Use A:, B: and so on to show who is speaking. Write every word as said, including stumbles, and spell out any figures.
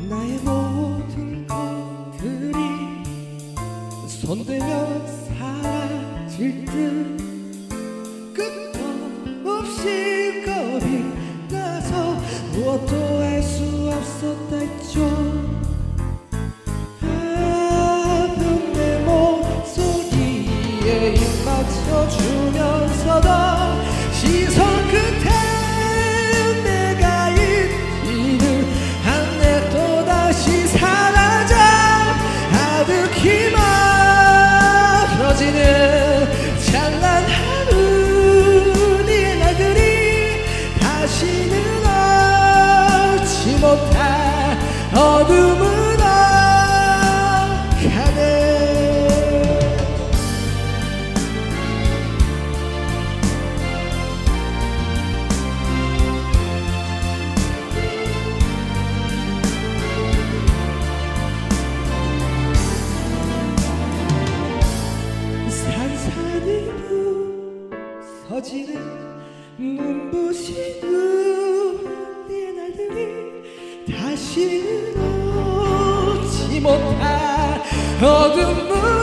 A: 나의 모든 것들이 손대면 사라질 듯 끝도 없이 겁이 나서 무엇도 할 수 없었다 했죠. 아픈 내 목소리에 입 맞춰주면서도 시선 끝에 내가 있기를 안내 또다시 사라져 아득히 멀어지는 찬란한 우리의 날들이 다시는 오지 못할 어둠으로 가네. 산산이 부서지는 눈부신 우리의 날들이 다시는 오지 못할 어둠으로